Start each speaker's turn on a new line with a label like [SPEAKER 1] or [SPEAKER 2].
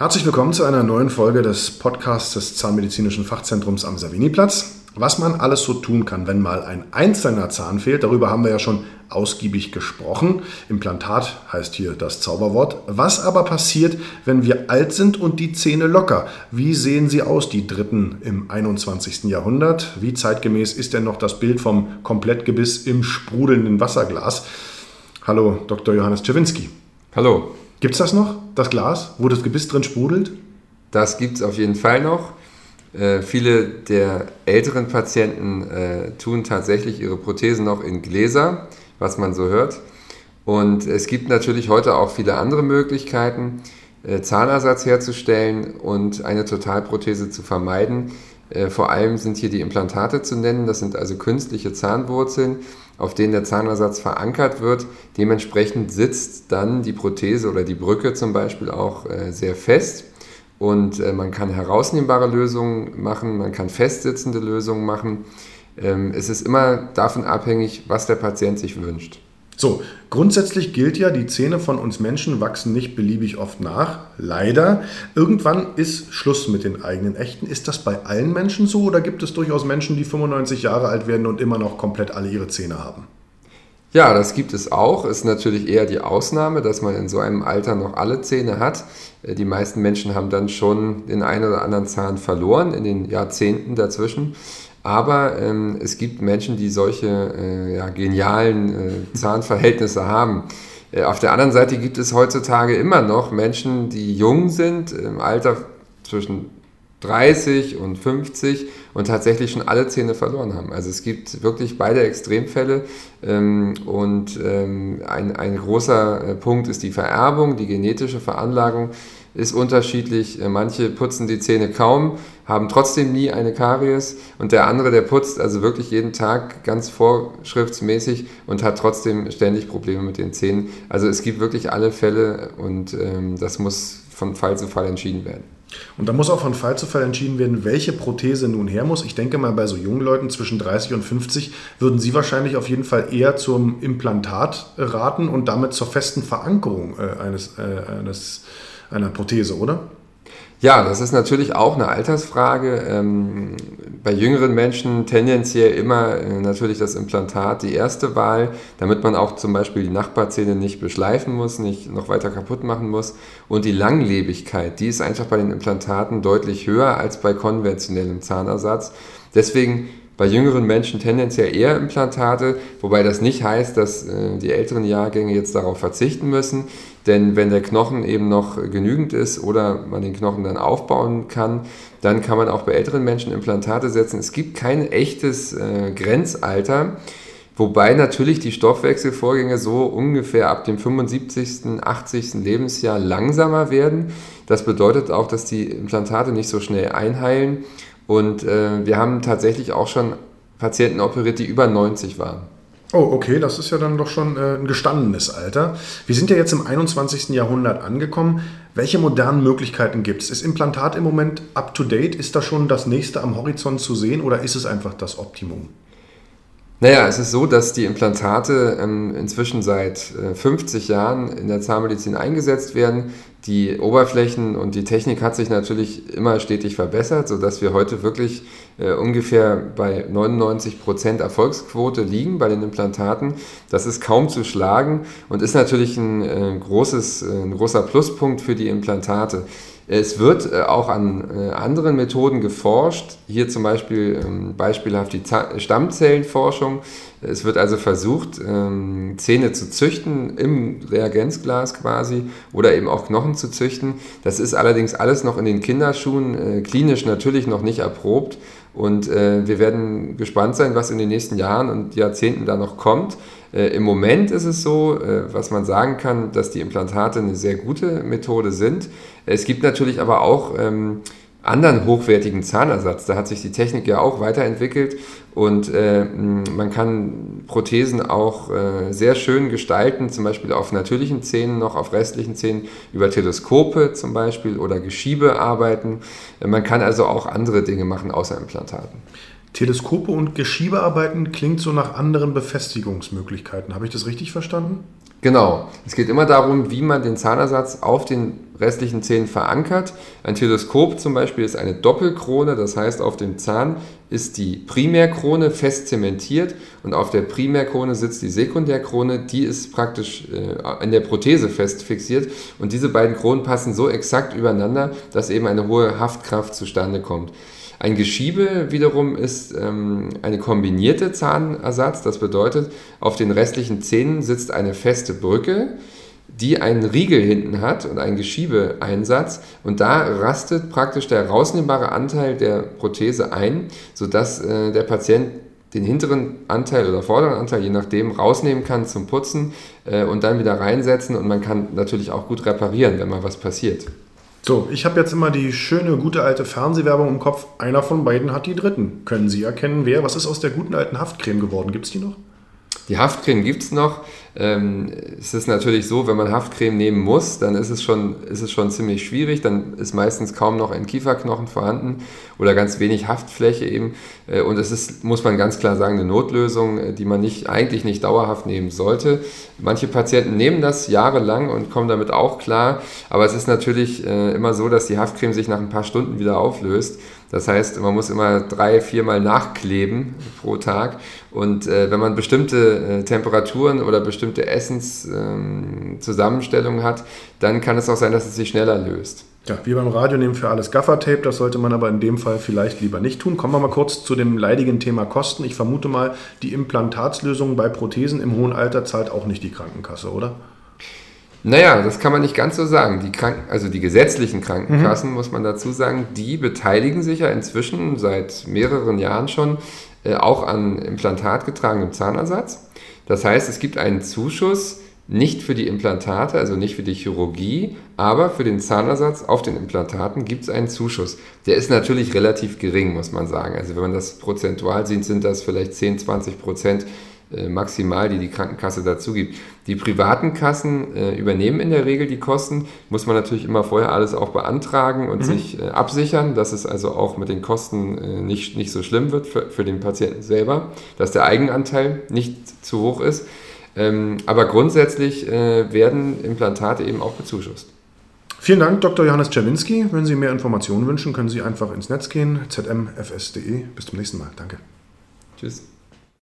[SPEAKER 1] Herzlich willkommen zu einer neuen Folge des Podcasts des Zahnmedizinischen Fachzentrums am Saviniplatz. Was man alles so tun kann, wenn mal ein einzelner Zahn fehlt, darüber haben wir ja schon ausgiebig gesprochen. Implantat heißt hier das Zauberwort. Was aber passiert, wenn wir alt sind und die Zähne locker? Wie sehen sie aus, die Dritten im 21. Jahrhundert? Wie zeitgemäß ist denn noch das Bild vom Komplettgebiss im sprudelnden Wasserglas? Hallo, Dr. Johannes Czerwinski.
[SPEAKER 2] Hallo.
[SPEAKER 1] Gibt es das noch, das Glas, wo das Gebiss drin sprudelt?
[SPEAKER 2] Das gibt es auf jeden Fall noch. Viele der älteren Patienten tun tatsächlich ihre Prothesen noch in Gläser, was man so hört. Und es gibt natürlich heute auch viele andere Möglichkeiten, Zahnersatz herzustellen und eine Totalprothese zu vermeiden. Vor allem sind hier die Implantate zu nennen. Das sind also künstliche Zahnwurzeln, auf denen der Zahnersatz verankert wird. Dementsprechend sitzt dann die Prothese oder die Brücke zum Beispiel auch sehr fest. Und man kann herausnehmbare Lösungen machen, man kann festsitzende Lösungen machen. Es ist immer davon abhängig, was der Patient sich wünscht.
[SPEAKER 1] So, grundsätzlich gilt ja, die Zähne von uns Menschen wachsen nicht beliebig oft nach. Leider. Irgendwann ist Schluss mit den eigenen Echten. Ist das bei allen Menschen so oder gibt es durchaus Menschen, die 95 Jahre alt werden und immer noch komplett alle ihre Zähne haben?
[SPEAKER 2] Ja, das gibt es auch. Ist natürlich eher die Ausnahme, dass man in so einem Alter noch alle Zähne hat. Die meisten Menschen haben dann schon den einen oder anderen Zahn verloren in den Jahrzehnten dazwischen. Aber es gibt Menschen, die solche genialen Zahnverhältnisse haben. Auf der anderen Seite gibt es heutzutage immer noch Menschen, die jung sind, im Alter zwischen 30 und 50 und tatsächlich schon alle Zähne verloren haben. Also es gibt wirklich beide Extremfälle ein großer Punkt ist die Vererbung, die genetische Veranlagung ist unterschiedlich. Manche putzen die Zähne kaum, haben trotzdem nie eine Karies und der andere, der putzt also wirklich jeden Tag ganz vorschriftsmäßig und hat trotzdem ständig Probleme mit den Zähnen. Also es gibt wirklich alle Fälle und das muss von Fall zu Fall entschieden werden.
[SPEAKER 1] Und da muss auch von Fall zu Fall entschieden werden, welche Prothese nun her muss. Ich denke mal, bei so jungen Leuten zwischen 30 und 50 würden Sie wahrscheinlich auf jeden Fall eher zum Implantat raten und damit zur festen Verankerung einer Prothese, oder?
[SPEAKER 2] Ja, das ist natürlich auch eine Altersfrage. Bei jüngeren Menschen tendenziell immer natürlich das Implantat die erste Wahl, damit man auch zum Beispiel die Nachbarzähne nicht beschleifen muss, nicht noch weiter kaputt machen muss. Und die Langlebigkeit, die ist einfach bei den Implantaten deutlich höher als bei konventionellem Zahnersatz. Deswegen bei jüngeren Menschen tendenziell eher Implantate, wobei das nicht heißt, dass die älteren Jahrgänge jetzt darauf verzichten müssen. Denn wenn der Knochen eben noch genügend ist oder man den Knochen dann aufbauen kann, dann kann man auch bei älteren Menschen Implantate setzen. Es gibt kein echtes Grenzalter, wobei natürlich die Stoffwechselvorgänge so ungefähr ab dem 75., 80. Lebensjahr langsamer werden. Das bedeutet auch, dass die Implantate nicht so schnell einheilen. Und wir haben tatsächlich auch schon Patienten operiert, die über 90 waren.
[SPEAKER 1] Oh, okay, das ist ja dann doch schon ein gestandenes Alter. Wir sind ja jetzt im 21. Jahrhundert angekommen. Welche modernen Möglichkeiten gibt es? Ist Implantat im Moment up-to-date? Ist da schon das nächste am Horizont zu sehen oder ist es einfach das Optimum?
[SPEAKER 2] Naja, es ist so, dass die Implantate inzwischen seit 50 Jahren in der Zahnmedizin eingesetzt werden. Die Oberflächen und die Technik hat sich natürlich immer stetig verbessert, sodass wir heute wirklich ungefähr bei 99% Erfolgsquote liegen bei den Implantaten. Das ist kaum zu schlagen und ist natürlich ein großer Pluspunkt für die Implantate. Es wird auch an anderen Methoden geforscht, hier zum Beispiel beispielhaft die Stammzellenforschung. Es wird also versucht, Zähne zu züchten im Reagenzglas quasi oder eben auch Knochen zu züchten. Das ist allerdings alles noch in den Kinderschuhen, klinisch natürlich noch nicht erprobt. Und wir werden gespannt sein, was in den nächsten Jahren und Jahrzehnten da noch kommt. Im Moment ist es so, was man sagen kann, dass die Implantate eine sehr gute Methode sind. Es gibt natürlich aber auch anderen hochwertigen Zahnersatz. Da hat sich die Technik ja auch weiterentwickelt und man kann Prothesen auch sehr schön gestalten, zum Beispiel auf natürlichen Zähnen, noch auf restlichen Zähnen, über Teleskope zum Beispiel oder Geschiebe arbeiten. Man kann also auch andere Dinge machen außer Implantaten.
[SPEAKER 1] Teleskope und Geschiebearbeiten klingt so nach anderen Befestigungsmöglichkeiten. Habe ich das richtig verstanden?
[SPEAKER 2] Genau. Es geht immer darum, wie man den Zahnersatz auf den restlichen Zähnen verankert. Ein Teleskop zum Beispiel ist eine Doppelkrone, das heißt, auf dem Zahn ist die Primärkrone fest zementiert und auf der Primärkrone sitzt die Sekundärkrone, die ist praktisch in der Prothese fest fixiert und diese beiden Kronen passen so exakt übereinander, dass eben eine hohe Haftkraft zustande kommt. Ein Geschiebe wiederum ist eine kombinierte Zahnersatz. Das bedeutet, auf den restlichen Zähnen sitzt eine feste Brücke, die einen Riegel hinten hat und einen Geschiebeeinsatz. Und da rastet praktisch der rausnehmbare Anteil der Prothese ein, sodass der Patient den hinteren Anteil oder vorderen Anteil, je nachdem, rausnehmen kann zum Putzen und dann wieder reinsetzen. Und man kann natürlich auch gut reparieren, wenn mal was passiert.
[SPEAKER 1] So, ich habe jetzt immer die schöne, gute alte Fernsehwerbung im Kopf. Einer von beiden hat die dritten. Können Sie erkennen, wer? Was ist aus der guten alten Haftcreme geworden? Gibt es die noch?
[SPEAKER 2] Die Haftcreme gibt es noch. Es ist natürlich so, wenn man Haftcreme nehmen muss, dann ist es schon ziemlich schwierig. Dann ist meistens kaum noch ein Kieferknochen vorhanden oder ganz wenig Haftfläche eben. Und es ist, muss man ganz klar sagen, eine Notlösung, die man eigentlich nicht dauerhaft nehmen sollte. Manche Patienten nehmen das jahrelang und kommen damit auch klar. Aber es ist natürlich immer so, dass die Haftcreme sich nach ein paar Stunden wieder auflöst. Das heißt, man muss immer 3-4 Mal nachkleben pro Tag. Und wenn man bestimmte Temperaturen oder bestimmte Essenszusammenstellungen hat, dann kann es auch sein, dass es sich schneller löst.
[SPEAKER 1] Ja, wie beim Radio nehmen für alles Gaffertape, das sollte man aber in dem Fall vielleicht lieber nicht tun. Kommen wir mal kurz zu dem leidigen Thema Kosten. Ich vermute mal, die Implantatslösung bei Prothesen im hohen Alter zahlt auch nicht die Krankenkasse, oder?
[SPEAKER 2] Naja, das kann man nicht ganz so sagen. Die gesetzlichen Krankenkassen, muss man dazu sagen, die beteiligen sich ja inzwischen seit mehreren Jahren schon auch an implantatgetragenem Zahnersatz. Das heißt, es gibt einen Zuschuss nicht für die Implantate, also nicht für die Chirurgie, aber für den Zahnersatz auf den Implantaten gibt es einen Zuschuss. Der ist natürlich relativ gering, muss man sagen. Also wenn man das prozentual sieht, sind das vielleicht 10-20% maximal, die Krankenkasse dazu gibt. Die privaten Kassen übernehmen in der Regel die Kosten, muss man natürlich immer vorher alles auch beantragen und sich absichern, dass es also auch mit den Kosten nicht so schlimm wird für den Patienten selber, dass der Eigenanteil nicht zu hoch ist. Aber grundsätzlich werden Implantate eben auch bezuschusst.
[SPEAKER 1] Vielen Dank, Dr. Johannes Czerwinski. Wenn Sie mehr Informationen wünschen, können Sie einfach ins Netz gehen, zmfs.de. Bis zum nächsten Mal. Danke.
[SPEAKER 2] Tschüss.